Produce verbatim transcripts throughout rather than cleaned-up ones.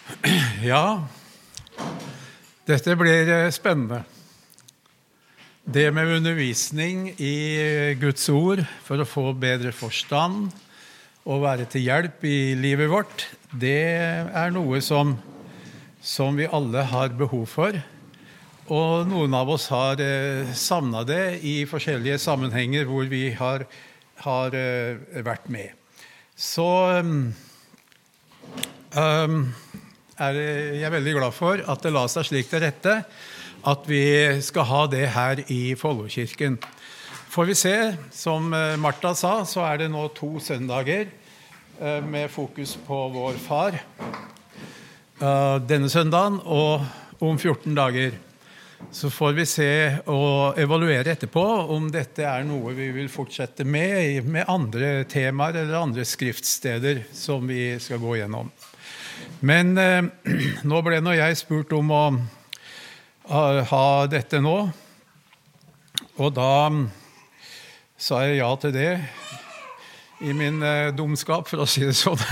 Ja, dette blir spennende. Det med undervisning i Guds ord for å få bedre forstand og være til hjelp i livet vårt, det er noe som, som vi alle har behov for. Og noen av oss har eh, savnet det i forskjellige sammenhenger hvor vi har, har eh, vært med. Så um, er jeg veldig glad for at det la seg slik til rette at vi skal ha det her i Follokirken. Får vi se, som Martha sa, så er det nå to søndager med fokus på vår far denne søndagen, og om fjorten dager så får vi se og evaluere etterpå om dette er noe vi vil fortsette med med andre temaer eller andre skriftsteder som vi skal gå gjennom. Men eh, nå ble nå jeg spurt om å uh, ha dette nå, og da sa jeg ja til det i min uh, dumskap, for å si det sånn.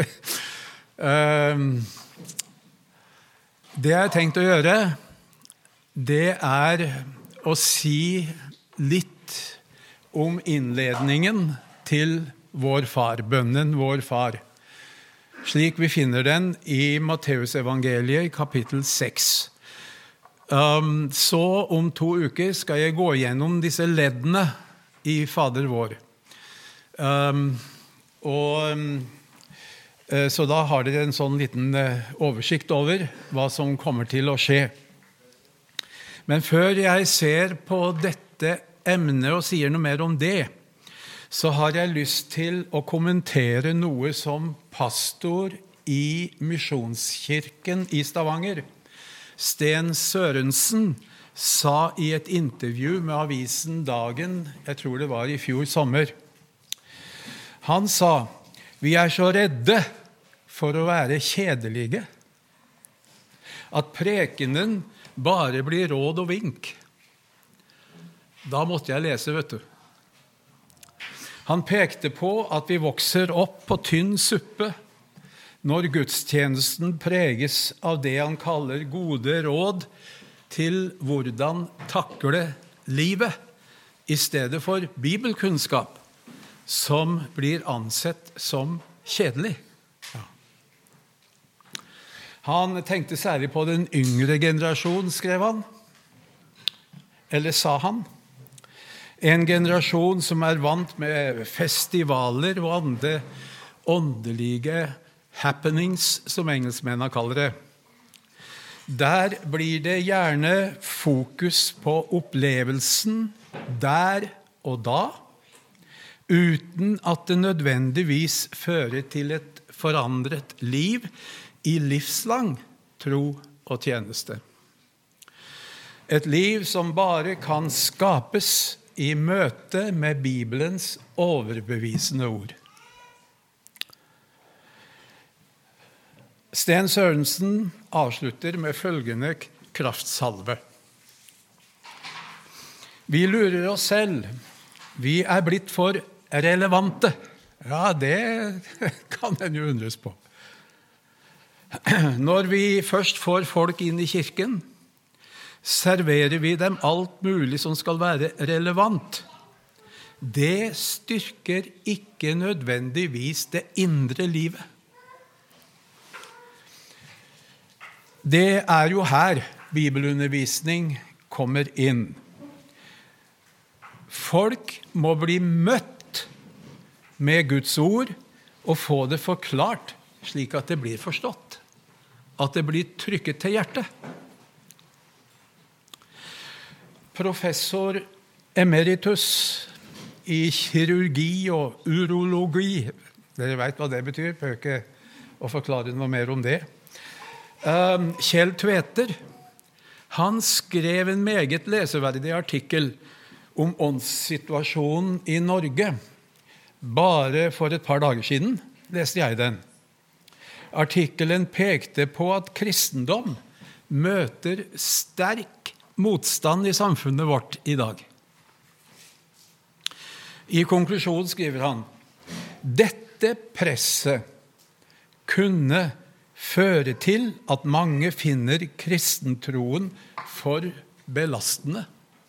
uh, det jeg har tenkt å gjøre, det er å si litt om innledningen til vår far, bønnen vår far, slik vi finner den i Matteusevangeliet i kapittel seks. Um, så om to uker skal jeg gå gjennom disse leddene i Fader vår. Um, og um, så da har dere en sånn liten uh, oversikt over hva som kommer til å skje. Men før jeg ser på dette emnet og sier noe mer om det, så har jeg lyst til å kommentere noe som pastor i Misjonskirken i Stavanger, Sten Sørensen, sa i et intervju med avisen Dagen, jeg tror det var i fjor sommer. Han sa, vi er så redde for å være kjedelige, at prekenen bare blir råd og vink. Da måtte jeg lese, vet du. Han pekte på at vi vokser opp på tynn suppe når gudstjenesten preges av det han kaller gode råd til hvordan takle livet, i stedet for bibelkunnskap, som blir ansett som kjedelig. Han tenkte særlig på den yngre generasjon, skrev han. Eller sa han. En generasjon som er vant med festivaler og andre åndelige happenings, som engelskmennene kaller det. Der blir det gjerne fokus på opplevelsen der og da, uten at det nødvendigvis fører til et forandret liv i livslang tro og tjeneste. Et liv som bare kan skapes i møte med Bibelens overbevisende ord. Sten Sørensen avslutter med følgende kraftsalve. Vi lurer oss selv. Vi er blitt for relevante. Ja, det kan en jo undres på. Når vi først får folk inn i kirken, serverer vi dem alt mulig som skal være relevant. Det styrker ikke nødvendigvis det indre livet. Det er jo her bibelundervisning kommer inn. Folk må bli møtt med Guds ord og få det forklart, slik at det blir forstått, at det blir trykket til hjertet. Professor emeritus i kirurgi og urologi, dere vet hva det betyr, jeg ikke å forklare noe mer om det. Kjell Tveter, han skrev en meget leseverdig artikkel om åndssituasjonen i Norge. Bare for et par dager siden leste jeg den. Artikkelen pekte på at kristendom møter sterk motstand i samfunnet vårt i dag. I konklusjonen skriver han, dette presset kunne fører til at mange finner kristentroen for belastende.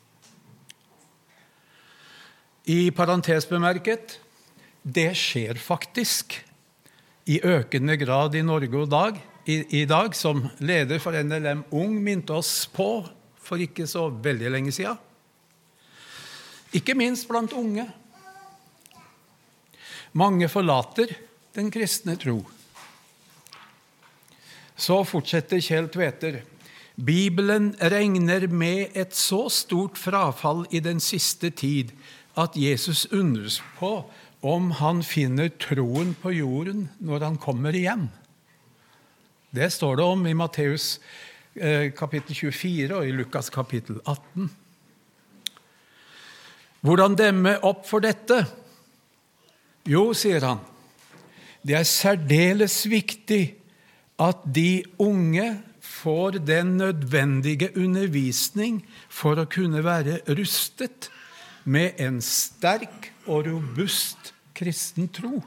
I parentes bemerket, det skjer faktisk i økende grad i Norge og dag, i, i dag, som leder for N L M Ung minte oss på for ikke så veldig lenge siden. Ikke minst blant unge. Mange forlater den kristne tro. Så fortsetter Kjell Tveter. Bibelen regner med et så stort frafall i den siste tid at Jesus undres på om han finner troen på jorden når han kommer igjen. Det står det om i Matteus eh, kapittel tjuefire og i Lukas kapittel atten. Hvordan demme opp for dette? Jo, sier han, det er særdeles viktig at de unge får den nødvendige undervisning for å kunne være rustet med en sterk og robust kristen tro.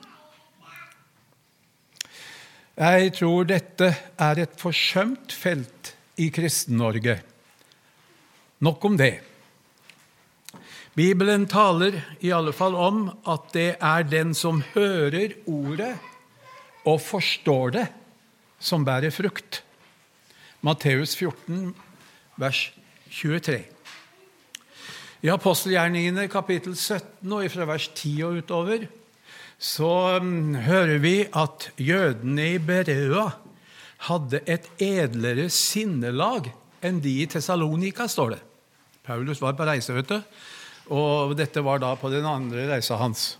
Jeg tror dette er et forsømt felt i Kristen-Norge. Nok om det. Bibelen taler i alle fall om at det er den som hører ordet og forstår det, som bærer frukt. Matteus fjorten, vers tjuetre. I Apostelgjerningene kapittel sytten og fra vers ti og utover, så um, hører vi at jødene i Berea hadde et edlere sinnelag enn de i Thessalonika, står det. Paulus var på reise, vet du, og dette var da på den andre reisa hans.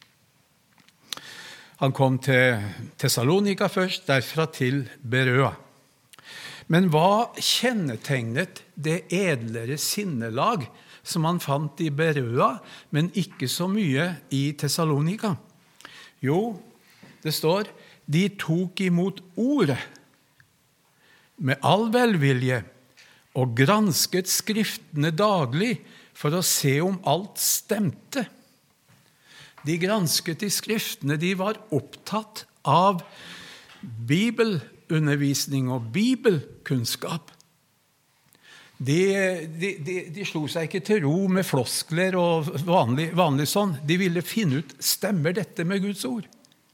Han kom til Thessalonika først, derfra til Berea. Men hva kjennetegnet det edlere sinnelag som han fant i Berea, men ikke så mye i Thessalonika? Jo, det står, de tok imot ordet med all velvilje og gransket skriftene daglig for å se om alt stemte. De gransket i skriftene, de var opptatt av bibelundervisning og bibelkunnskap. De, de, de, de slo seg ikke til ro med floskler og vanlig, vanlig sånn. De ville finne ut, stemmer dette med Guds ord?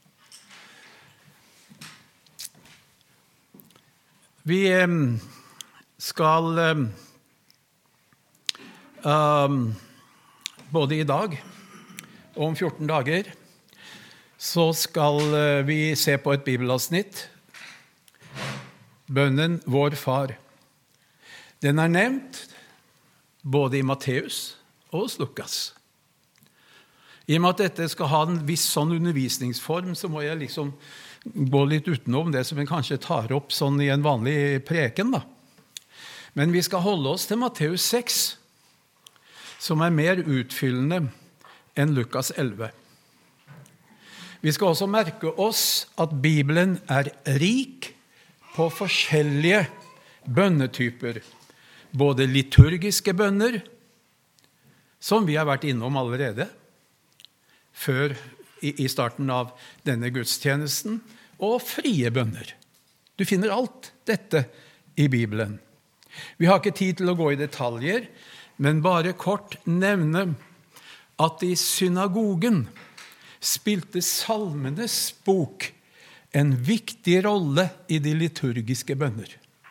Vi skal um, både i dag og om fjorten dager så skal vi se på et bibelavsnitt, bønnen Vår Far. Den er nevnt både i Matteus og hos Lukas. I og med at dette skal ha en viss sånn undervisningsform, så må jeg liksom gå litt utenom det som vi kanskje tar opp sånn i en vanlig preken, da. Men vi skal holde oss til Matteus seks, som er mer utfyllende enn Lukas elleve. Vi skal også merke oss at Bibelen er rik på forskjellige bønnetyper, både liturgiske bønner, som vi har vært innom allerede, før i starten av denne gudstjenesten, og frie bønner. Du finner alt dette i Bibelen. Vi har ikke tid til å gå i detaljer, men bare kort nevne at i synagogen spilte Salmenes bok en viktig rolle i de liturgiske bønner.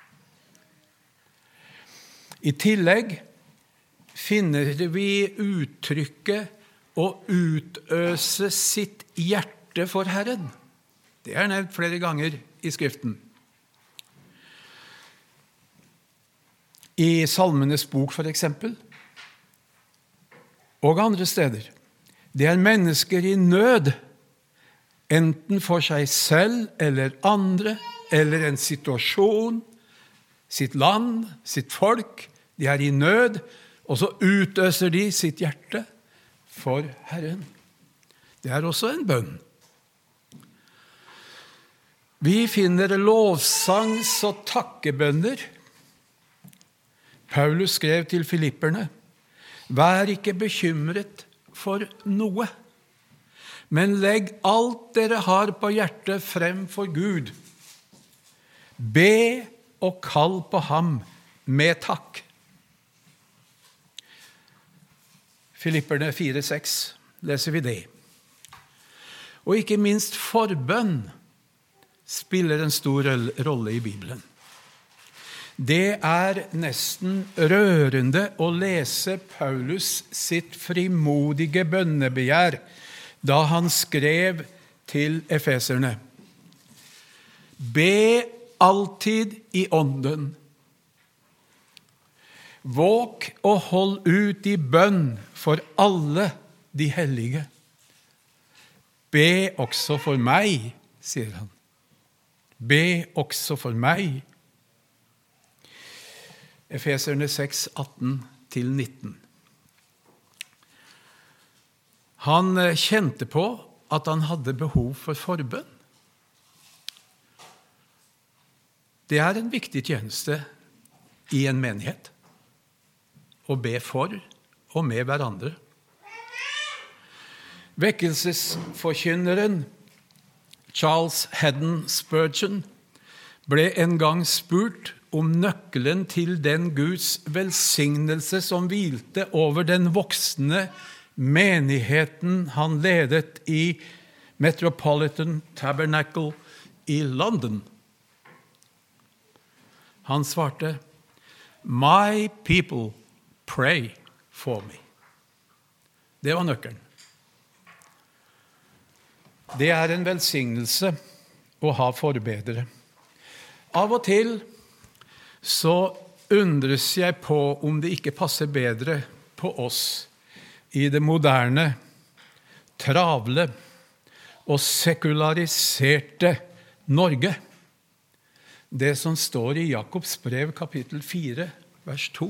I tillegg finner vi uttrykket å utøse sitt hjerte for Herren. Det er nevnt flere ganger i Skriften. I Salmenes bok for eksempel, og andre steder. Det er mennesker i nød, enten for seg selv eller andre, eller en situasjon, sitt land, sitt folk. De er i nød, og så utøser de sitt hjerte for Herren. Det er også en bønn. Vi finner lovsangs- og takkebønner. Paulus skrev til filipperne, vær ikke bekymret for noe, men legg alt dere har på hjertet frem for Gud. Be og kall på ham med takk. Filipperne fire seks leser vi det. Og ikke minst forbønn spiller en stor rolle i Bibelen. Det er nesten rørende å lese Paulus sitt frimodige bønnebegjær da han skrev til efeserne. Be alltid i ånden. Våk og hold ut i bønn for alle de hellige. Be også for meg, sier han. Be også for meg. Efeserne seks atten til nitten. Han kjente på at han hadde behov for forbønn. Det er en viktig tjeneste i en menighet, å be for og med hverandre. Vekkelsesforkynneren Charles Haddon Spurgeon ble en gang spurt om nøkkelen til den Guds velsignelse som hvilte over den voksne menigheten han ledet i Metropolitan Tabernacle i London. Han svarte, My people pray for me. Det var nøkkelen. Det er en velsignelse å ha forbedere. Av og til så undres jeg på om det ikke passer bedre på oss i det moderne, travle og sekulariserte Norge. Det som står i Jakobs brev kapittel fire, vers to.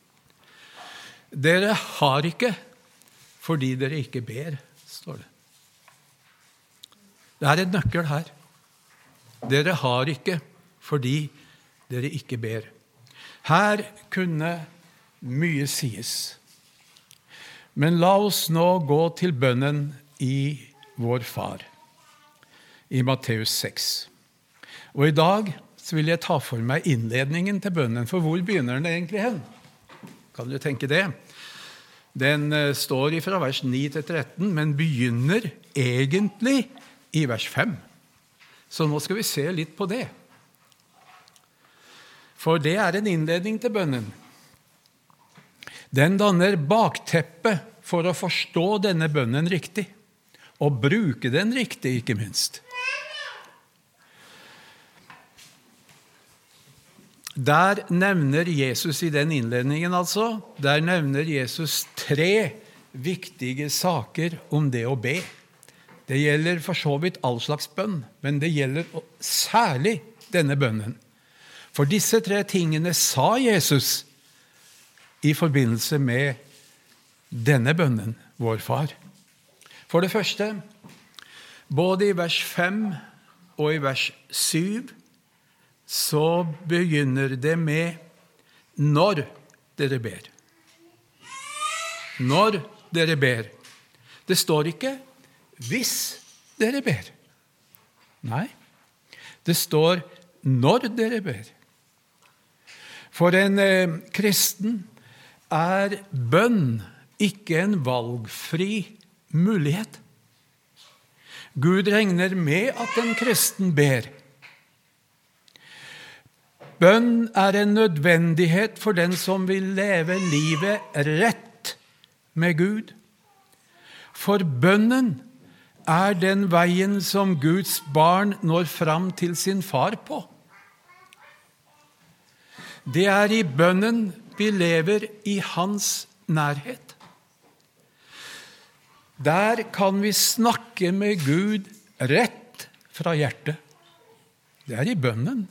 Dere har ikke fordi dere ikke ber, står det. Det er en nøkkel her. Dere har ikke fordi dere ikke ber. Her kunne mye sies. Men la oss nå gå til bønnen i vår far, i Matteus seks. Og i dag så vil jeg ta for meg innledningen til bønnen, for hvor begynner den egentlig hen? Kan du tenke det? Den står fra vers ni til tretten, men begynner egentlig i vers fem. Så nå skal vi se litt på det. For det er en innledning til bønnen. Den danner bakteppe for å forstå denne bønnen riktig, og bruke den riktig, ikke minst. Der nevner Jesus i den innledningen, altså, der nevner Jesus tre viktige saker om det å be. Det gjelder for så vidt all slags bønn, men det gjelder særlig denne bønnen. For disse tre tingene sa Jesus i forbindelse med denne bønnen, vår far. For det første, både i vers fem og i vers syv, så begynner det med når dere ber. Når dere ber. Det står ikke hvis dere ber. Nei, det står når dere ber. For en eh, kristen er bønn ikke en valgfri mulighet. Gud regner med at en kristen ber. Bønn er en nødvendighet for den som vil leve livet rett med Gud. For bønnen er den veien som Guds barn når fram til sin far på. Det er i bønnen vi lever i hans nærhet. Der kan vi snakke med Gud rett fra hjertet. Det er i bønnen.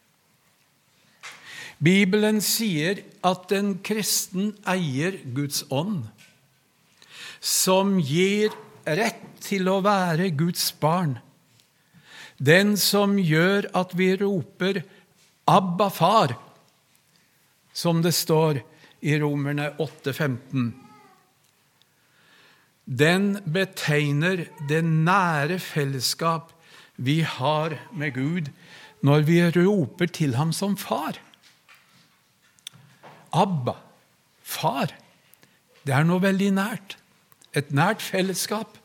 Bibelen sier at en kristen eier Guds ånd, som gir rett til å være Guds barn. Den som gjør at vi roper Abba, far, som det står i Romerne åtte femten. Den betegner det nære fellesskap vi har med Gud når vi roper til ham som far. Abba, far, det er noe veldig nært. Et nært fellesskap.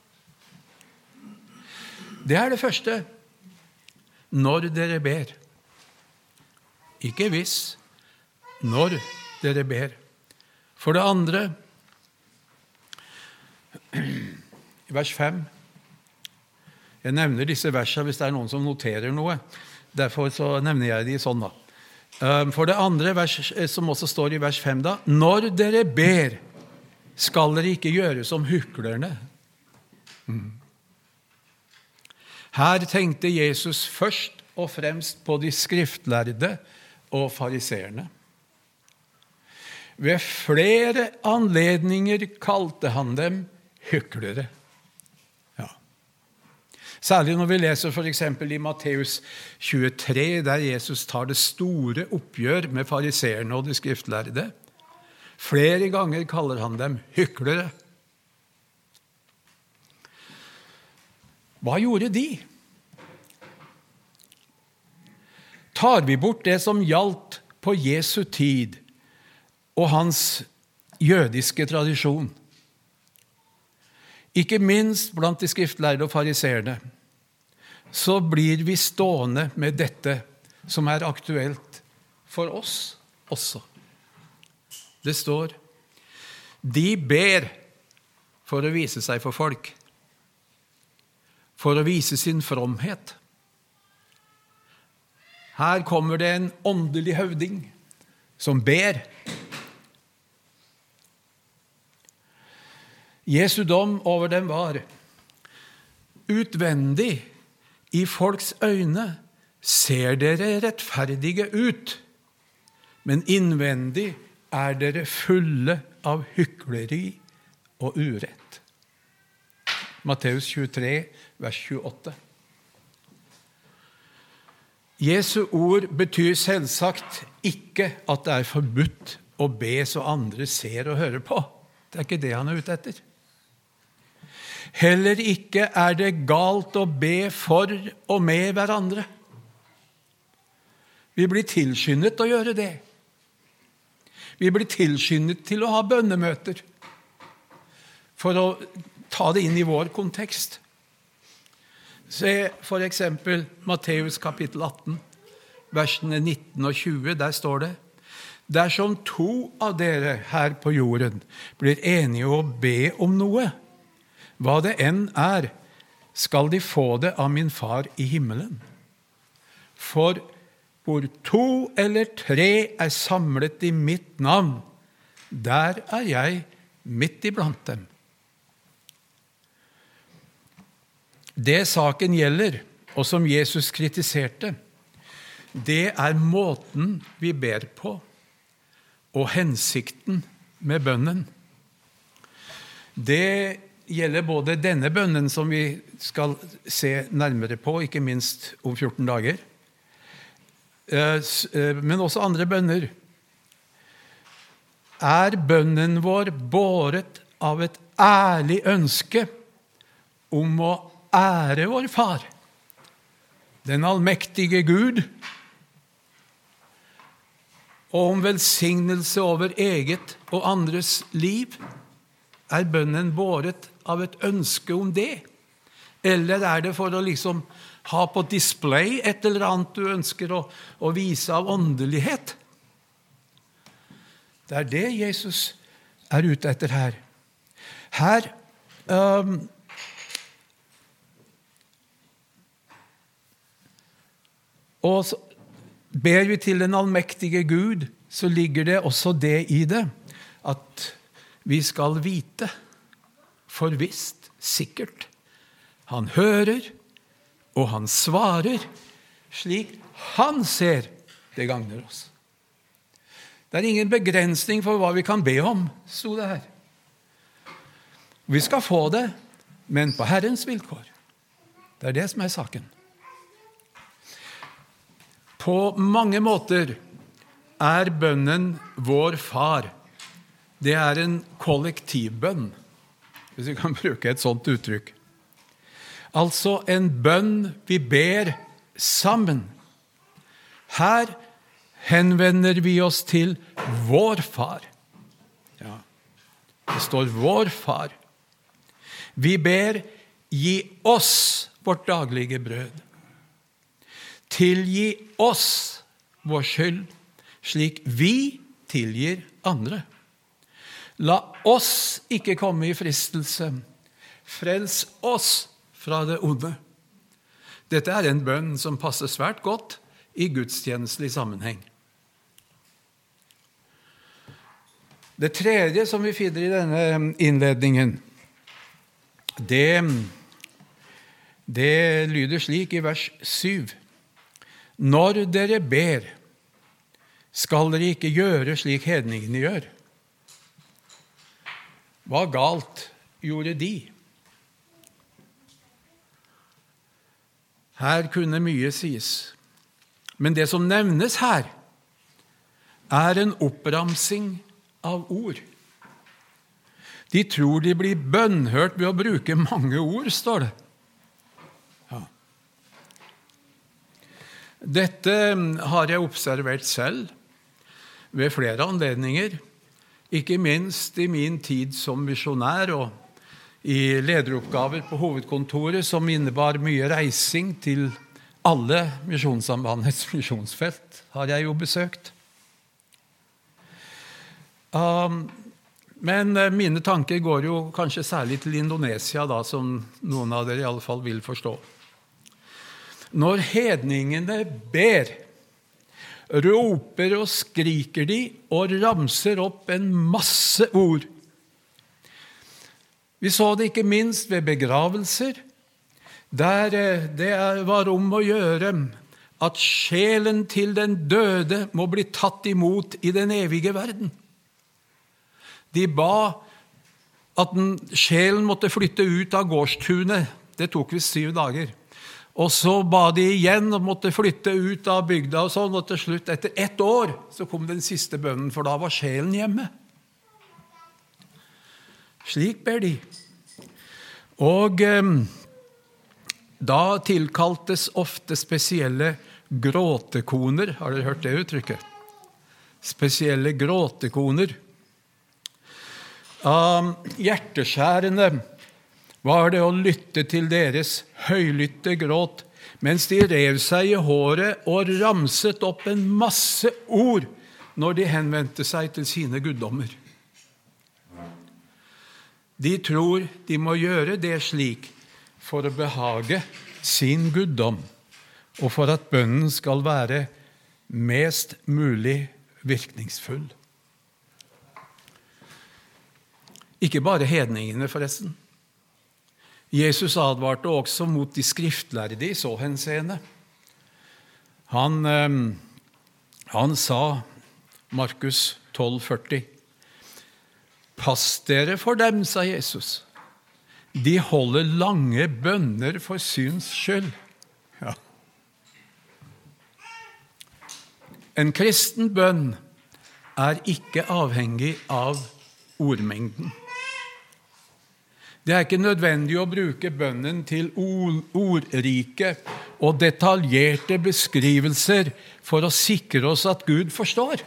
Det er det første. Når dere ber. Ikke hvis, når dere ber. For det andre, i vers fem, jeg nevner disse versene hvis det er noen som noterer noe. Derfor så nevner jeg de sånn da. For det andre, vers, som også står i vers fem da, når dere ber, skal dere ikke gjøre som hyklerne. Her tenkte Jesus først og fremst på de skriftlærde og fariserene. Ved flere anledninger kalte han dem hyklere. Ja. Særlig når vi leser for eksempel i Matteus tjuetre, der Jesus tar det store oppgjør med fariserene og de skriftlærde. Flere ganger kaller han dem hyklere. Hva gjorde de? Tar vi bort det som gjaldt på Jesu tid og hans jødiske tradisjon, ikke minst blant de skriftlærde og fariserene, så blir vi stående med dette som er aktuelt for oss også. Det står, de ber for å vise seg for folk, for å vise sin fromhet. Her kommer det en åndelig høvding som ber. Jesu dom over dem var utvendig i folks øyne ser dere rettferdige ut, men innvendig er dere fulle av hykleri og urett. Matteus tjuetre, vers tjueåtte. Jesu ord betyr selvsagt ikke at det er forbudt å be så andre ser og hører på. Det er ikke det han er ute etter. Heller ikke er det galt å be for og med hverandre. Vi blir tilskyndet å gjøre det. Vi blir tilskyndet til å ha bønnemøter for å ta det inn i vår kontekst. Se for eksempel Matteus kapittel atten, versene nitten og tjue, der står det, dersom to av dere her på jorden blir enige å be om noe, hva det enn er, skal de få det av min far i himmelen. For hvor to eller tre er samlet i mitt navn, der er jeg midt iblant dem. Det saken gjelder, og som Jesus kritiserte, det er måten vi ber på, og hensikten med bønnen. Det gjelder både denne bønnen som vi skal se nærmere på, ikke minst om fjorten dager, men også andre bønner. Er bønnen vår båret av et ærlig ønske om å ære vår far, den allmektige Gud, og om velsignelse over eget og andres liv? Er bønnen båret av et ønske om det? Eller er det for å liksom ha på display et eller annet du ønsker å, å vise av åndelighet? Det er det Jesus er ute etter her. Her um, og så ber vi til den allmektige Gud, så ligger det også det i det, at vi skal vite, forvisst, sikkert. Han hører, og han svarer, slik han ser det gagner oss. Det er ingen begrensning for hva vi kan be om, sto det her. Vi skal få det, men på Herrens vilkår. Det er det som er saken. På mange måter er bønnen vår far. Det er en kollektivbønn, hvis vi kan bruke et sånt uttrykk. Altså en bønn vi ber sammen. Her henvender vi oss til vår far. Ja, det står vår far. Vi ber, gi oss vårt daglige brød. Tilgi oss vår skyld, slik vi tilgir andre. La oss ikke komme i fristelse. Frels oss fra det onde. Dette er en bønn som passer svært godt i gudstjenestelig sammenheng. Det tredje som vi finner i denne innledningen, det, det lyder slik i vers syv. Når dere ber, skal dere ikke gjøre slik hedningene gjør. Hva galt gjorde de? Her kunne mye sies. Men det som nevnes her, er en oppramsing av ord. De tror de blir bønnhørt ved å bruke mange ord, står det. Ja. Dette har jeg observert selv ved flere anledninger, ikke minst i min tid som misjonær og i lederoppgaver på hovedkontoret som innebar mye reising til alle misjonssambandets misjonsfelt, har jeg jo besøkt. Um, men mine tanker går jo kanskje særlig til Indonesia, da, som noen av dere i alle fall vil forstå. Når hedningene ber, roper og skriker de og ramser opp en masse ord. Vi så det ikke minst ved begravelser, der det var om å gjøre at sjelen til den døde må bli tatt imot i den evige verden. De ba at den, sjelen måtte flytte ut av gårdstunet. Det tok visst syv dager. Og så ba de igjen og måtte flytte ut av bygda og sånn, og til slutt, etter ett år, så kom den siste bønnen, for da var sjelen hjemme. Slik ber de. Og eh, da tilkaltes ofte spesielle gråtekoner. Har dere hørt det uttrykket? Spesielle gråtekoner. Um, hjerteskjærende var det å lytte til deres høylytte gråt, mens de rev seg i håret og ramset opp en masse ord når de henvendte seg til sine guddommer. De tror de må gjøre det slik for å behage sin guddom, og for at bønnen skal være mest mulig virkningsfull. Ikke bare hedningene, forresten. Jesus advarte også mot de skriftlærde i så henseende. Han, han sa, Markus tolv førti, pass dere for dem, sa Jesus. De holder lange bønner for syns skyld. Ja. En kristen bønn er ikke avhengig av ordmengden. Det er ikke nødvendig å bruke bønnen til ordrike og detaljerte beskrivelser for å sikre oss at Gud forstår.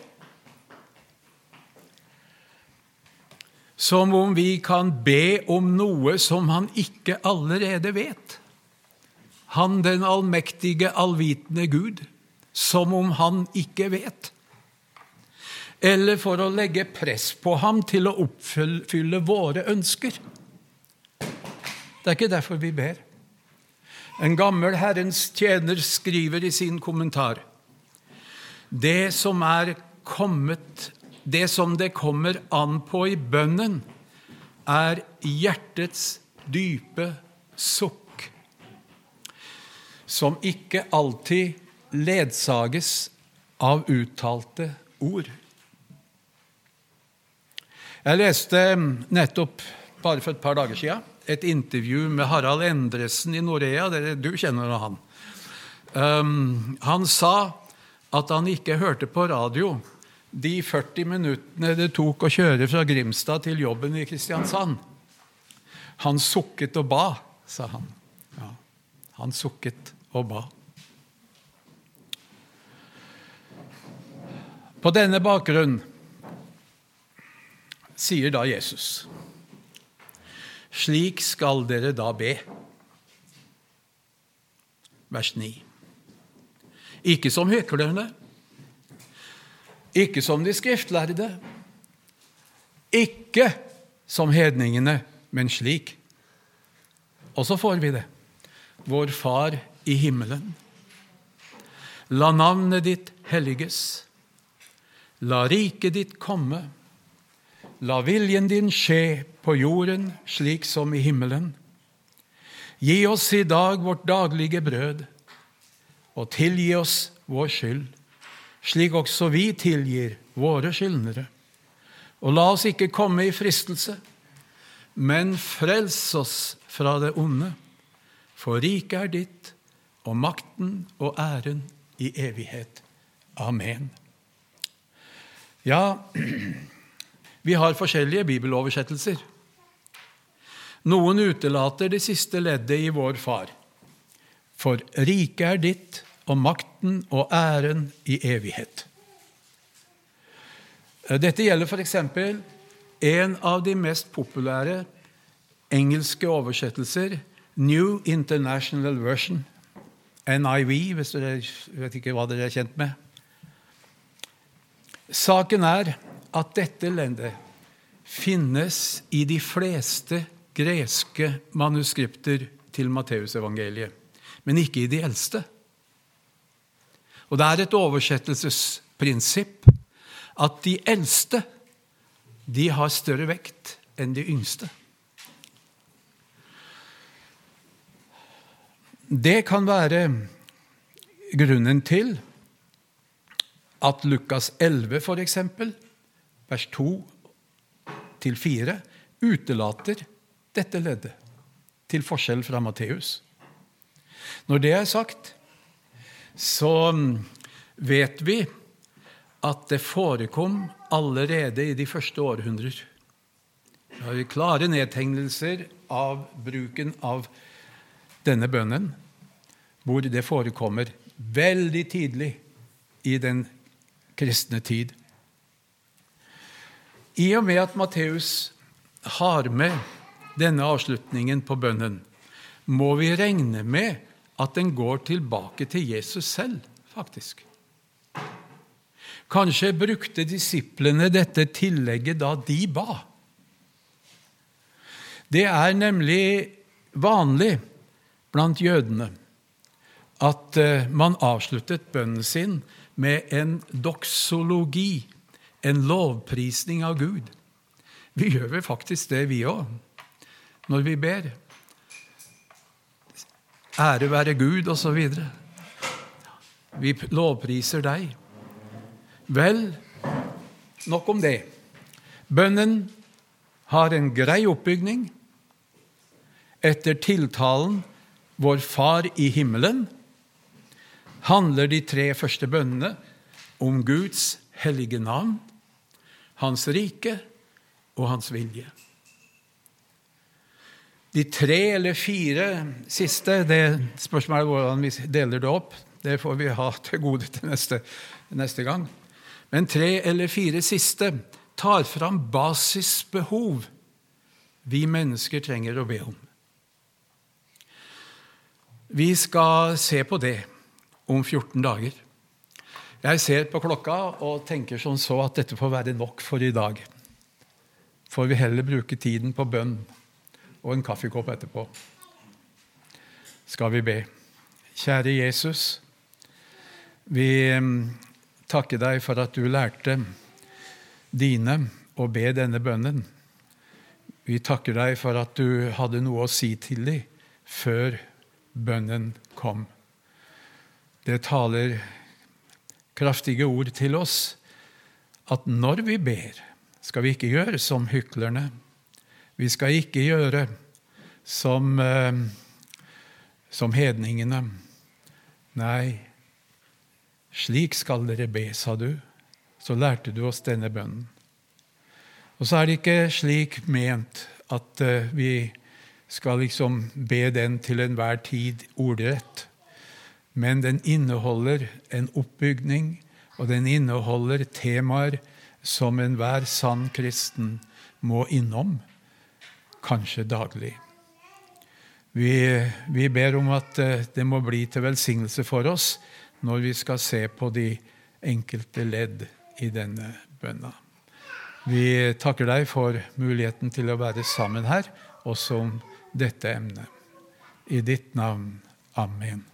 Som om vi kan be om noe som han ikke allerede vet. Han, den allmektige, allvitende Gud, som om han ikke vet. Eller for å legge press på ham til å oppfylle våre ønsker. Det er ikke derfor vi ber. En gammel Herrens tjener skriver i sin kommentar, det som er kommet, det som det kommer an på i bønnen, er hjertets dype sukk, som ikke alltid ledsages av uttalte ord. Jeg leste nettopp, bare for et par dager siden, et intervju med Harald Endresen i Norea. Du kjenner han. Um, han sa at han ikke hørte på radio de førti minuttene det tok å kjøre fra Grimstad til jobben i Kristiansand. Han sukket og ba, sa han. Ja, han sukket og ba. På denne bakgrunn sier da Jesus: slik skal dere da be. Vers ni. Ikke som hyklerne, ikke som de skriftlærde, ikke som hedningene, men slik. Og så får vi det. Vår Far i himmelen. La navnet ditt helliges. La riket ditt komme. La viljen din skje på jorden slik som i himmelen. Gi oss i dag vårt daglige brød, og tilgi oss vår skyld, slik også vi tilgir våre skyldnere. Og la oss ikke komme i fristelse, men frels oss fra det onde, for riket er ditt, og makten og æren i evighet. Amen. Ja, vi har forskjellige bibeloversettelser. Noen utelater det siste leddet i vår Far. For riket er ditt, og makten og æren i evighet. Dette gjelder for eksempel en av de mest populære engelske oversettelser, New International Version, N I V, hvis dere vet ikke hva dere er kjent med. Saken er at dette leddet finnes i de fleste greske manuskripter til Matteusevangeliet, men ikke i de eldste. Og det er et oversettelsesprinsipp at de eldste, de har større vekt enn de yngste. Det kan være grunnen til at Lukas elleve, for eksempel, vers to til fire, utelater dette leddet, til forskjell fra Matteus. Når det er sagt, så vet vi at det forekom allerede i de første århundrer. Det har klare nedtegnelser av bruken av denne bønnen, hvor det forekommer veldig tidlig i den kristne tid. I og med at Matteus har med denne avslutningen på bønnen, må vi regne med at den går tilbake til Jesus selv, faktisk. Kanskje brukte disiplene dette tillegget da de ba. Det er nemlig vanlig blant jødene at man avsluttet bønnen sin med en doksologi, en lovprisning av Gud. Vi gjør vel faktisk det vi også, når vi ber. Ære være Gud, og så videre. Vi lovpriser deg. Vel, nok om det. Bønnen har en grei oppbygning. Etter tiltalen Vår Far i himmelen handler de tre første bønnene om Guds hellige navn, hans rike og hans vilje. De tre eller fire siste, det spørsmålet hvordan vi deler det opp, det får vi ha til gode til neste, neste gang. Men tre eller fire siste tar fram basisbehov vi mennesker trenger å be om. Vi skal se på det om fjorten dager. Jeg ser på klokka og tenker sånn så at dette får være nok for i dag. Får vi heller bruke tiden på bønn og en kaffekopp etterpå. Skal vi be. Kjære Jesus, vi takker deg for at du lærte dine å be denne bønnen. Vi takker deg for at du hadde noe å si til dem før bønnen kom. Det taler kraftige ord til oss, at når vi ber, skal vi ikke gjøre som hyklerne. Vi skal ikke gjøre som, eh, som hedningene. Nei, slik skal dere be, sa du. Så lærte du oss denne bønnen. Og så er det ikke slik ment at eh, vi skal liksom be den til enhver tid ordrett. Men den inneholder en oppbygning og den inneholder temaer som enhver sann kristen må innom, kanskje daglig. Vi, vi ber om at det må bli til velsignelse for oss når vi skal se på de enkelte ledd i denne bønna. Vi takker deg for muligheten til å være sammen her, også om dette emnet. I ditt navn. Amen.